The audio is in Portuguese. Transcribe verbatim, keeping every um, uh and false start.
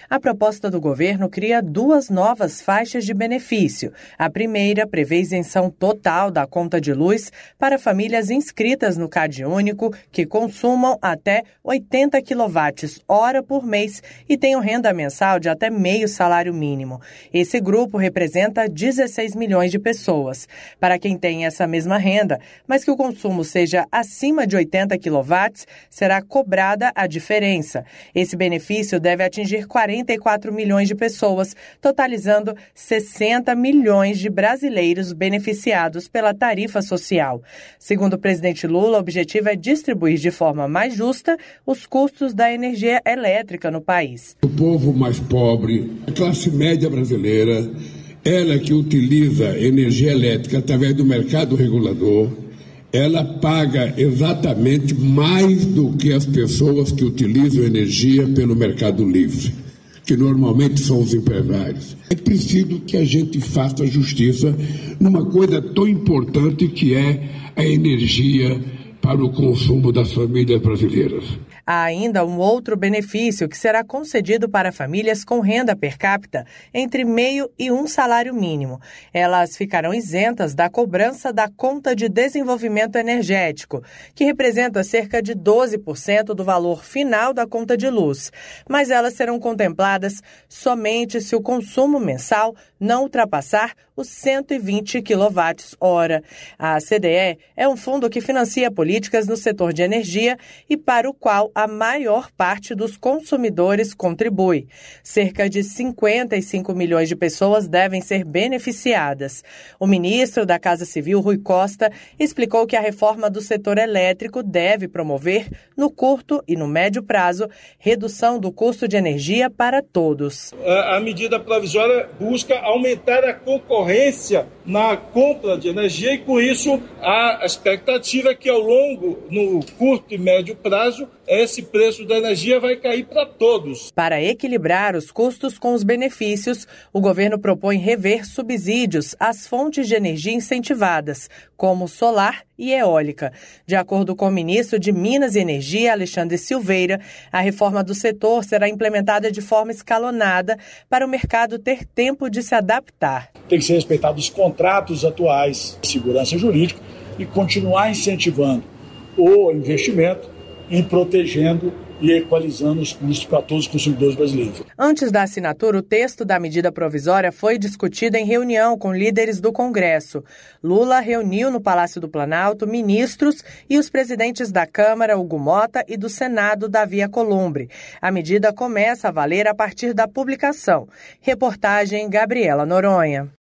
A proposta do governo cria duas novas faixas de benefício. A primeira prevê isenção total da conta de luz para famílias inscritas no CadÚnico que consumam até oitenta quilowatts-hora por mês e tenham renda mensal de até meio salário mínimo. Esse grupo representa dezesseis milhões de pessoas. Para quem tem essa mesma renda, mas que o consumo seja acima de oitenta quilowatts, será cobrada a diferença. Esse benefício deve atingir quarenta e quatro milhões de pessoas, totalizando sessenta milhões de brasileiros beneficiados pela tarifa social. Segundo o presidente Lula, o objetivo é distribuir de forma mais justa os custos da energia elétrica no país. O povo mais pobre, a classe média brasileira, ela que utiliza energia elétrica através do mercado regulador, ela paga exatamente mais do que as pessoas que utilizam energia pelo mercado livre, que normalmente são os empresários. É preciso que a gente faça justiça numa coisa tão importante que é a energia para o consumo das famílias brasileiras. Há ainda um outro benefício que será concedido para famílias com renda per capita entre meio e um salário mínimo. Elas ficarão isentas da cobrança da conta de desenvolvimento energético, que representa cerca de doze por cento do valor final da conta de luz. Mas elas serão contempladas somente se o consumo mensal não ultrapassar os cento e vinte quilowatts-hora. A C D E é um fundo que financia políticas no setor de energia e para o qual a maior parte dos consumidores contribui. Cerca de cinquenta e cinco milhões de pessoas devem ser beneficiadas. O ministro da Casa Civil, Rui Costa, explicou que a reforma do setor elétrico deve promover, no curto e no médio prazo, redução do custo de energia para todos. A medida provisória busca aumentar a concorrência na compra de energia e, com isso, a expectativa é que ao longo, no curto e médio prazo, esse preço da energia vai cair para todos. Para equilibrar os custos com os benefícios, o governo propõe rever subsídios às fontes de energia incentivadas, como solar e eólica. De acordo com o ministro de Minas e Energia, Alexandre Silveira, a reforma do setor será implementada de forma escalonada para o mercado ter tempo de se adaptar. Tem que ser respeitados os contratos atuais de segurança jurídica e continuar incentivando o investimento e protegendo e equalizando os custos para todos os consumidores brasileiros. Antes da assinatura, o texto da medida provisória foi discutido em reunião com líderes do Congresso. Lula reuniu no Palácio do Planalto ministros e os presidentes da Câmara, Hugo Mota, e do Senado, Davi Alcolumbre. A medida começa a valer a partir da publicação. Reportagem Gabriela Noronha.